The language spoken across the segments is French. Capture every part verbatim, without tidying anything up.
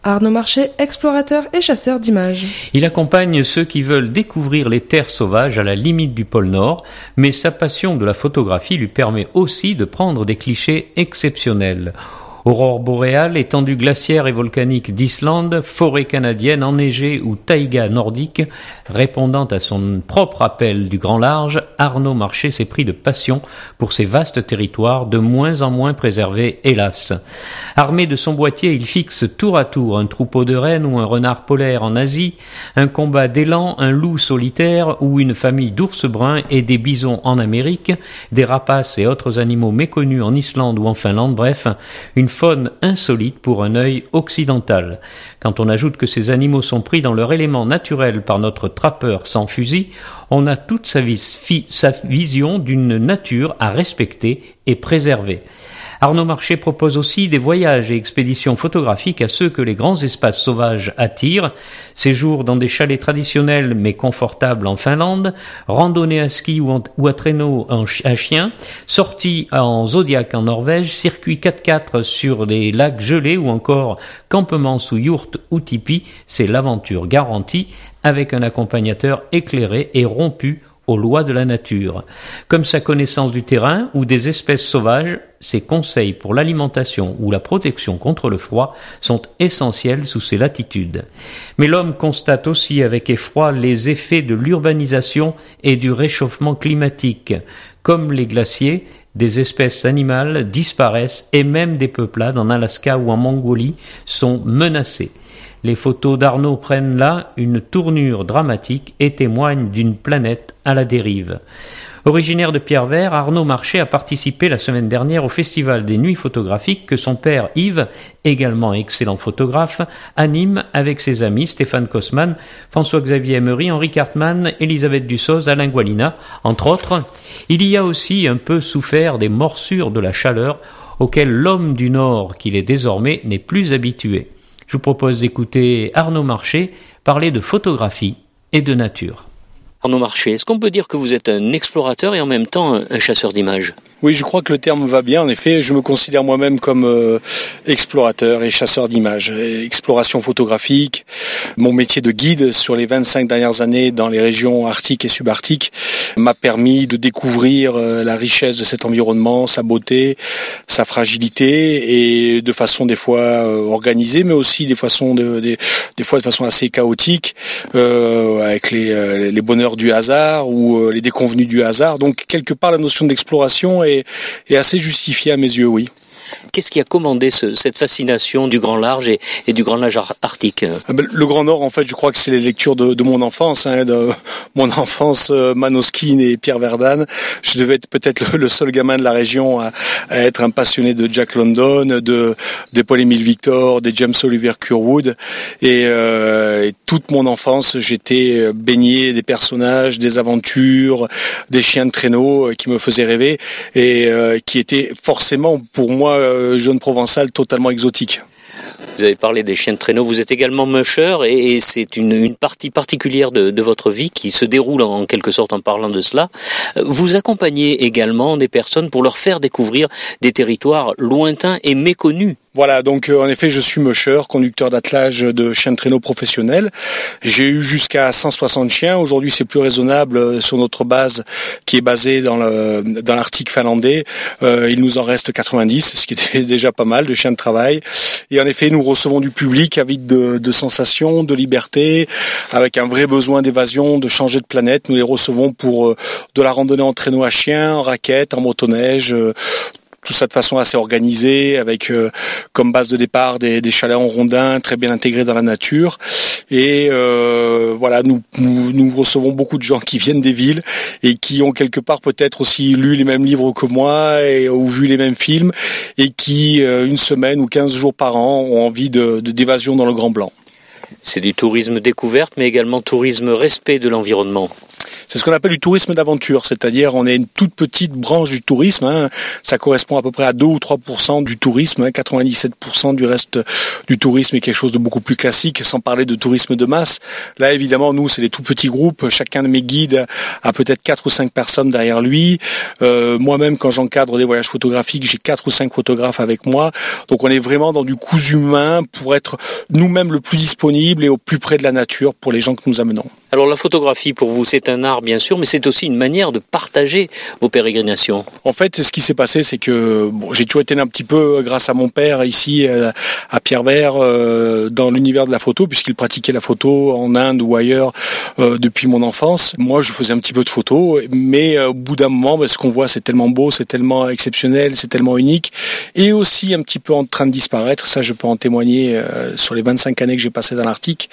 Arnaud Marché, explorateur et chasseur d'images. Il accompagne ceux qui veulent découvrir les terres sauvages à la limite du pôle Nord, mais sa passion de la photographie lui permet aussi de prendre des clichés exceptionnels. Aurore boréale, étendue glaciaire et volcanique d'Islande, forêt canadienne enneigée ou taïga nordique, répondant à son propre appel du grand large, Arnaud Marché s'est pris de passion pour ces vastes territoires de moins en moins préservés, hélas. Armé de son boîtier, il fixe tour à tour un troupeau de rennes ou un renard polaire en Asie, un combat d'élan, un loup solitaire ou une famille d'ours bruns et des bisons en Amérique, des rapaces et autres animaux méconnus en Islande ou en Finlande, bref, une faune insolite pour un œil occidental. Quand on ajoute que ces animaux sont pris dans leur élément naturel par notre trappeur sans fusil, on a toute sa, vis- sa vision d'une nature à respecter et préserver. Arnaud Marché propose aussi des voyages et expéditions photographiques à ceux que les grands espaces sauvages attirent, séjours dans des chalets traditionnels mais confortables en Finlande, randonnées à ski ou, en, ou à traîneau en, à chien, sorties en Zodiac en Norvège, circuits quatre-quatre sur les lacs gelés ou encore campements sous yourte ou tipi, c'est l'aventure garantie avec un accompagnateur éclairé et rompu aux lois de la nature. Comme sa connaissance du terrain ou des espèces sauvages, ses conseils pour l'alimentation ou la protection contre le froid sont essentiels sous ces latitudes. Mais l'homme constate aussi avec effroi les effets de l'urbanisation et du réchauffement climatique. Comme les glaciers, des espèces animales disparaissent et même des peuplades en Alaska ou en Mongolie sont menacées. Les photos d'Arnaud prennent là une tournure dramatique et témoignent d'une planète à la dérive. Originaire de Pierrevert, Arnaud Marché a participé la semaine dernière au Festival des Nuits photographiques que son père Yves, également excellent photographe, anime avec ses amis Stéphane Kosman, François-Xavier Emery, Henri Cartman, Elisabeth Dussoz, Alain Gualina, entre autres. Il y a aussi un peu souffert des morsures de la chaleur auxquelles l'homme du Nord, qu'il est désormais, n'est plus habitué. Je vous propose d'écouter Arnaud Marché parler de photographie et de nature. Arnaud Marché, est-ce qu'on peut dire que vous êtes un explorateur et en même temps un chasseur d'images ? Oui, je crois que le terme va bien. En effet, je me considère moi-même comme euh, explorateur et chasseur d'images. Exploration photographique. Mon métier de guide sur les vingt-cinq dernières années dans les régions arctiques et subarctiques m'a permis de découvrir euh, la richesse de cet environnement, sa beauté, sa fragilité, et de façon des fois euh, organisée, mais aussi des façons de, des, des fois de façon assez chaotique, euh, avec les, euh, les bonheurs du hasard ou euh, les déconvenues du hasard. Donc quelque part, la notion d'exploration est est assez justifié à mes yeux, oui. Qu'est-ce qui a commandé ce, cette fascination du grand large et, et du grand large arctique ? Le Grand Nord, en fait, je crois que c'est les lectures de, de mon enfance, hein, de mon enfance, euh, Manoskin et Pierre Verdane. Je devais être peut-être le, le seul gamin de la région à, à être un passionné de Jack London, de, de Paul-Émile Victor, de James Oliver Curwood. Et, euh, et toute mon enfance, j'étais baigné des personnages, des aventures, des chiens de traîneau qui me faisaient rêver et euh, qui étaient forcément, pour moi, jeune provençal totalement exotique. Vous avez parlé des chiens de traîneau, vous êtes également musher et, et c'est une, une partie particulière de, de votre vie qui se déroule en, en quelque sorte en parlant de cela. Vous accompagnez également des personnes pour leur faire découvrir des territoires lointains et méconnus. Voilà, donc euh, en effet, je suis musher, conducteur d'attelage de chiens de traîneau professionnels. J'ai eu jusqu'à cent soixante chiens. Aujourd'hui, c'est plus raisonnable euh, sur notre base qui est basée dans le dans l'Arctique finlandais. Euh, il nous en reste quatre-vingt-dix, ce qui était déjà pas mal de chiens de travail. Et en effet, nous recevons du public avec de, de sensations, de liberté, avec un vrai besoin d'évasion, de changer de planète. Nous les recevons pour euh, de la randonnée en traîneau à chien, en raquette, en motoneige. Euh, Tout ça de façon assez organisée, avec euh, comme base de départ des, des chalets en rondins très bien intégrés dans la nature. Et euh, voilà, nous, nous, nous recevons beaucoup de gens qui viennent des villes et qui ont quelque part peut-être aussi lu les mêmes livres que moi et, ou vu les mêmes films et qui, euh, une semaine ou quinze jours par an, ont envie de, de, d'évasion dans le Grand Blanc. C'est du tourisme découverte, mais également tourisme respect de l'environnement. C'est ce qu'on appelle du tourisme d'aventure, c'est-à-dire on est une toute petite branche du tourisme, hein. Ça correspond à peu près à deux ou trois pour cent du tourisme, hein. quatre-vingt-dix-sept pour cent du reste du tourisme est quelque chose de beaucoup plus classique, sans parler de tourisme de masse. Là, évidemment, nous, c'est des tout petits groupes. Chacun de mes guides a peut-être quatre ou cinq personnes derrière lui. Euh, moi-même, quand j'encadre des voyages photographiques, j'ai quatre ou cinq photographes avec moi. Donc, on est vraiment dans du cousu humain pour être nous-mêmes le plus disponible et au plus près de la nature pour les gens que nous amenons. Alors, la photographie, pour vous, c'est un art, bien sûr, mais c'est aussi une manière de partager vos pérégrinations. En fait, ce qui s'est passé, c'est que bon, j'ai toujours été un petit peu, grâce à mon père, ici, euh, à Pierrevert, euh, dans l'univers de la photo, puisqu'il pratiquait la photo en Inde ou ailleurs euh, depuis mon enfance. Moi, je faisais un petit peu de photos, mais euh, au bout d'un moment, bah, ce qu'on voit, c'est tellement beau, c'est tellement exceptionnel, c'est tellement unique, et aussi un petit peu en train de disparaître. Ça, je peux en témoigner euh, sur les vingt-cinq années que j'ai passées dans l'Arctique.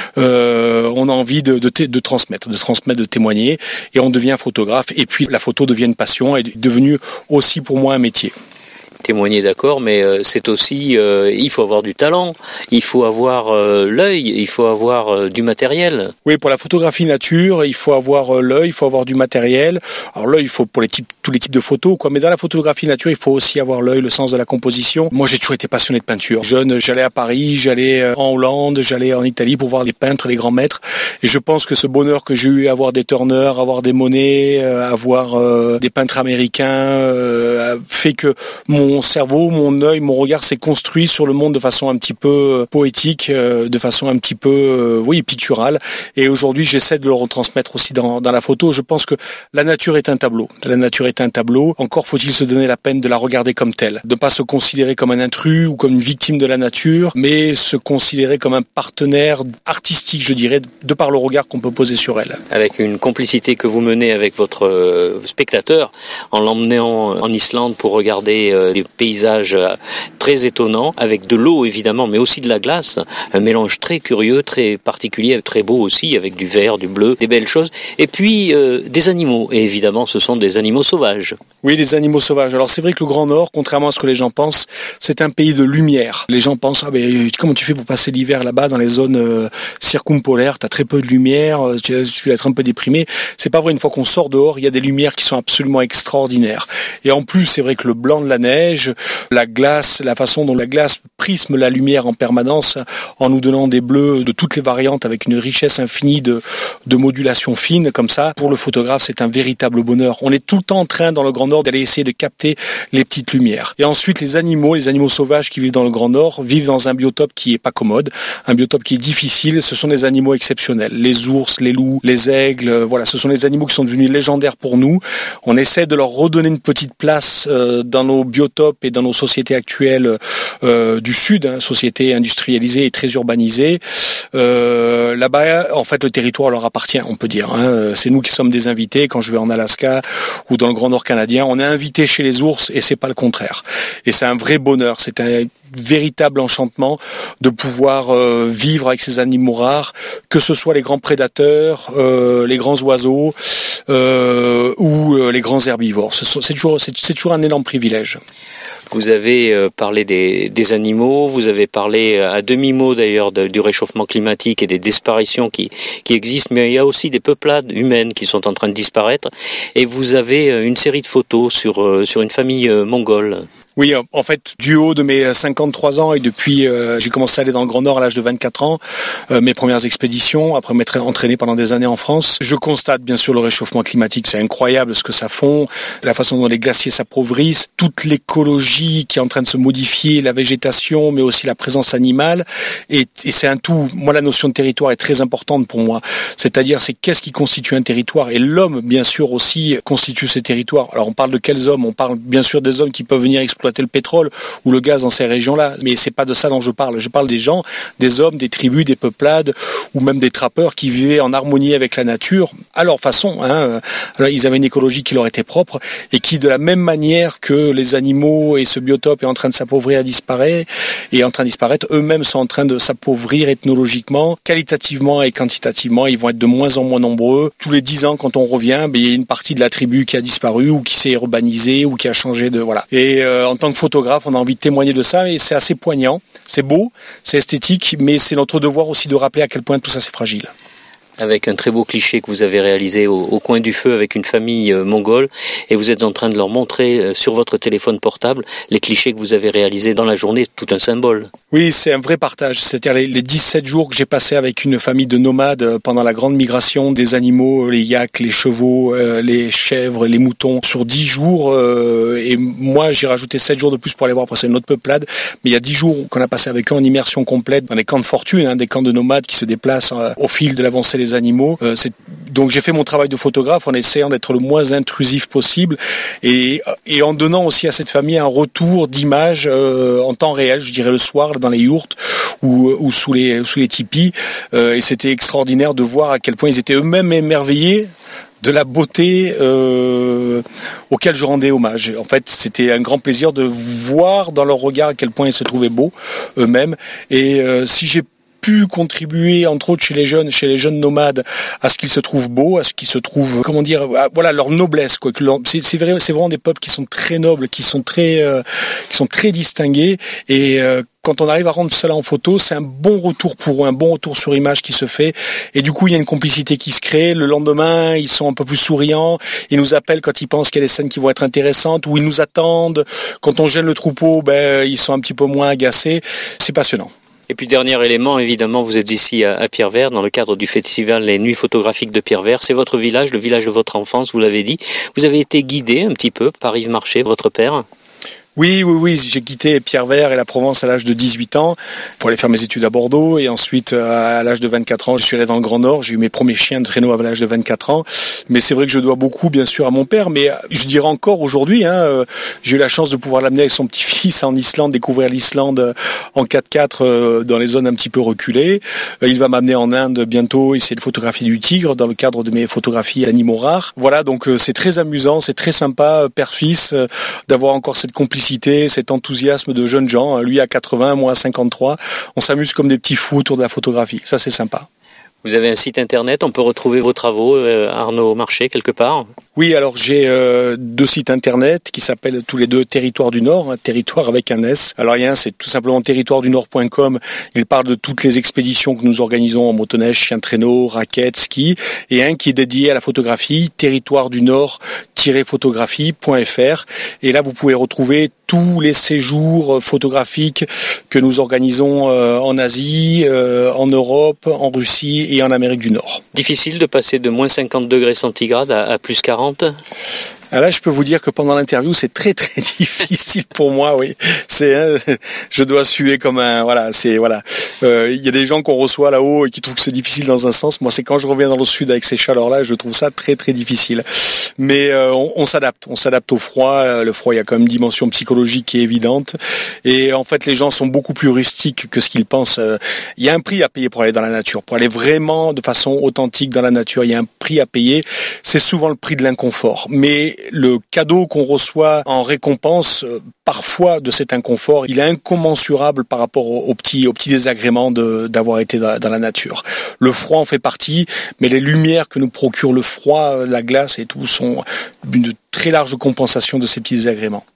Euh, on a envie de, de, de transmettre, de transmettre, de témoigner, et on devient photographe. Et puis, la photo devient une passion, et est devenue aussi pour moi un métier. Témoigner, d'accord, mais euh, c'est aussi, euh, il faut avoir du talent, il faut avoir euh, l'œil, il faut avoir euh, du matériel. Oui, pour la photographie nature, il faut avoir euh, l'œil, il faut avoir du matériel. Alors l'œil, il faut pour les types, tous les types de photos, quoi. Mais dans la photographie nature, il faut aussi avoir l'œil, le sens de la composition. Moi, j'ai toujours été passionné de peinture. Jeune, j'allais à Paris, j'allais en Hollande, j'allais en Italie pour voir les peintres, les grands maîtres. Et je pense que ce bonheur que j'ai eu à voir des Turner, à voir des Monet, euh, à voir euh, des peintres américains, euh, fait que mon Mon cerveau, mon œil, mon regard s'est construit sur le monde de façon un petit peu poétique, de façon un petit peu, oui, picturale. Et aujourd'hui, j'essaie de le retransmettre aussi dans, dans la photo. Je pense que la nature est un tableau. La nature est un tableau. Encore faut-il se donner la peine de la regarder comme telle. De ne pas se considérer comme un intrus ou comme une victime de la nature, mais se considérer comme un partenaire artistique, je dirais, de par le regard qu'on peut poser sur elle. Avec une complicité que vous menez avec votre spectateur, en l'emmenant en Islande pour regarder des paysages très étonnants, avec de l'eau évidemment, mais aussi de la glace, un mélange très curieux, très particulier, très beau aussi, avec du vert, du bleu, des belles choses, et puis euh, des animaux, et évidemment ce sont des animaux sauvages. Oui, les animaux sauvages. Alors c'est vrai que le Grand Nord, contrairement à ce que les gens pensent, c'est un pays de lumière. Les gens pensent, ah ben comment tu fais pour passer l'hiver là-bas dans les zones euh, circumpolaires, t'as très peu de lumière, tu, tu vas être un peu déprimé. C'est pas vrai, une fois qu'on sort dehors, il y a des lumières qui sont absolument extraordinaires. Et en plus, c'est vrai que le blanc de la neige, la glace, la façon dont la glace prisme la lumière en permanence en nous donnant des bleus de toutes les variantes avec une richesse infinie de, de modulation fine comme ça, pour le photographe, c'est un véritable bonheur. On est tout le temps en train dans le Grand Nord d'aller essayer de capter les petites lumières. Et ensuite, les animaux, les animaux sauvages qui vivent dans le Grand Nord vivent dans un biotope qui est pas commode, un biotope qui est difficile. Ce sont des animaux exceptionnels. Les ours, les loups, les aigles, voilà, ce sont des animaux qui sont devenus légendaires pour nous. On essaie de leur redonner une petite place euh, dans nos biotopes et dans nos sociétés actuelles euh, du Sud, hein, sociétés industrialisées et très urbanisées. Euh, là-bas, en fait, le territoire leur appartient, on peut dire. Hein. C'est nous qui sommes des invités. Quand je vais en Alaska ou dans le Grand Nord canadien, on est invité chez les ours et c'est pas le contraire. Et c'est un vrai bonheur. C'est un véritable enchantement de pouvoir euh, vivre avec ces animaux rares, que ce soit les grands prédateurs, euh, les grands oiseaux euh, ou euh, les grands herbivores. C'est, c'est, toujours, c'est, c'est toujours un énorme privilège. Vous avez euh, parlé des, des animaux, vous avez parlé à demi-mot d'ailleurs de, du réchauffement climatique et des disparitions qui, qui existent, mais il y a aussi des peuplades humaines qui sont en train de disparaître. Et vous avez une série de photos sur, euh, sur une famille euh, mongole. Oui, en fait, du haut de mes cinquante-trois ans et depuis, euh, j'ai commencé à aller dans le Grand Nord à l'âge de vingt-quatre ans, euh, mes premières expéditions, après m'être entraîné pendant des années en France. Je constate bien sûr le réchauffement climatique, c'est incroyable ce que ça fond, la façon dont les glaciers s'appauvrissent, toute l'écologie qui est en train de se modifier, la végétation, mais aussi la présence animale, et, et c'est un tout. Moi, la notion de territoire est très importante pour moi, c'est-à-dire c'est qu'est-ce qui constitue un territoire, et l'homme, bien sûr, aussi constitue ces territoires. Alors on parle de quels hommes? On parle bien sûr des hommes qui peuvent venir exploiter le pétrole ou le gaz dans ces régions-là, mais c'est pas de ça dont je parle. Je parle des gens, des hommes, des tribus, des peuplades ou même des trappeurs qui vivaient en harmonie avec la nature à leur façon. Hein. Alors, ils avaient une écologie qui leur était propre et qui, de la même manière que les animaux et ce biotope est en train de s'appauvrir et disparaître, et en train de disparaître, eux-mêmes sont en train de s'appauvrir ethnologiquement, qualitativement et quantitativement. Ils vont être de moins en moins nombreux. Tous les dix ans, quand on revient, ben, il y a une partie de la tribu qui a disparu ou qui s'est urbanisée ou qui a changé de voilà. Et euh, en tant que photographe, on a envie de témoigner de ça, et c'est assez poignant, c'est beau, c'est esthétique, mais c'est notre devoir aussi de rappeler à quel point tout ça c'est fragile. Avec un très beau cliché que vous avez réalisé au, au coin du feu avec une famille euh, mongole, et vous êtes en train de leur montrer euh, sur votre téléphone portable les clichés que vous avez réalisés dans la journée, tout un symbole. Oui, c'est un vrai partage, c'est-à-dire les, les dix-sept jours que j'ai passés avec une famille de nomades pendant la grande migration des animaux, les yaks, les chevaux, euh, les chèvres, les moutons, sur dix jours, euh, et moi j'ai rajouté sept jours de plus pour aller voir, parce que c'est une autre peuplade, mais il y a dix jours qu'on a passé avec eux en immersion complète dans des camps de fortune, hein, des camps de nomades qui se déplacent euh, au fil de l'avancée des animaux. Euh, c'est... Donc j'ai fait mon travail de photographe en essayant d'être le moins intrusif possible et, et en donnant aussi à cette famille un retour d'images euh, en temps réel, je dirais le soir dans les yourtes ou, ou sous les sous les tipis. Euh, et c'était extraordinaire de voir à quel point ils étaient eux-mêmes émerveillés de la beauté euh, auquel je rendais hommage. En fait, c'était un grand plaisir de voir dans leur regard à quel point ils se trouvaient beaux eux-mêmes. Et euh, si j'ai pu contribuer, entre autres chez les jeunes, chez les jeunes nomades, à ce qu'ils se trouvent beaux, à ce qu'ils se trouvent, comment dire, voilà, leur noblesse, quoi. C'est, c'est vrai, c'est vraiment des peuples qui sont très nobles, qui sont très, euh, qui sont très distingués, et euh, quand on arrive à rendre cela en photo, c'est un bon retour pour eux, un bon retour sur image qui se fait. Et du coup, il y a une complicité qui se crée. Le lendemain, ils sont un peu plus souriants. Ils nous appellent quand ils pensent qu'il y a des scènes qui vont être intéressantes, ou ils nous attendent. Quand on gêne le troupeau, ben, ils sont un petit peu moins agacés. C'est passionnant. Et puis dernier élément, évidemment, vous êtes ici à, à Pierrevert, dans le cadre du festival Les Nuits photographiques de Pierrevert. C'est votre village, le village de votre enfance, vous l'avez dit. Vous avez été guidé un petit peu par Yves Marché, votre père ? Oui, oui, oui, j'ai quitté Pierrevert et la Provence à l'âge de dix-huit ans pour aller faire mes études à Bordeaux, et ensuite à l'âge de vingt-quatre ans, je suis allé dans le Grand Nord, j'ai eu mes premiers chiens de traîneau à l'âge de vingt-quatre ans, mais c'est vrai que je dois beaucoup bien sûr à mon père, mais je dirais encore aujourd'hui, hein, j'ai eu la chance de pouvoir l'amener avec son petit-fils en Islande, découvrir l'Islande en quatre-quatre dans les zones un petit peu reculées. Il va m'amener en Inde bientôt, essayer de photographier du tigre dans le cadre de mes photographies d'animaux rares. Voilà, donc c'est très amusant, c'est très sympa, père-fils, d'avoir encore cette complicité, cet enthousiasme de jeunes gens, lui à quatre-vingts, moi à cinquante-trois, on s'amuse comme des petits fous autour de la photographie, ça c'est sympa. Vous avez un site internet, on peut retrouver vos travaux, euh, Arnaud Marché, quelque part ? Oui, alors j'ai euh, deux sites internet qui s'appellent tous les deux Territoire du Nord, hein, territoire avec un S. Alors il y a un, c'est tout simplement territoire du nord point com, il parle de toutes les expéditions que nous organisons en motoneige, chien de traîneau, raquettes, ski, et un qui est dédié à la photographie, territoire du nord photographie point f r, et là vous pouvez retrouver tous les séjours photographiques que nous organisons euh, en Asie, euh, en Europe, en Russie et en Amérique du Nord. Difficile de passer de moins cinquante degrés centigrades à, à plus quarante ? Ah là, je peux vous dire que pendant l'interview, c'est très très difficile pour moi. Oui, c'est, hein, je dois suer comme un, voilà, c'est voilà. Euh, il y a des gens qu'on reçoit là-haut et qui trouvent que c'est difficile dans un sens. Moi, c'est quand je reviens dans le sud avec ces chaleurs-là, je trouve ça très très difficile. Mais euh, on, on s'adapte, on s'adapte au froid. Le froid, il y a quand même une dimension psychologique qui est évidente. Et en fait, les gens sont beaucoup plus rustiques que ce qu'ils pensent. Il y a un prix à payer pour aller dans la nature, pour aller vraiment de façon authentique dans la nature. Il y a un prix à payer. C'est souvent le prix de l'inconfort. Mais le cadeau qu'on reçoit en récompense, euh, parfois de cet inconfort, il est incommensurable par rapport au, au petit, au petit désagrément de, d'avoir été dans, dans la nature. Le froid en fait partie, mais les lumières que nous procure le froid, la glace et tout sont une très large compensation de ces petits désagréments.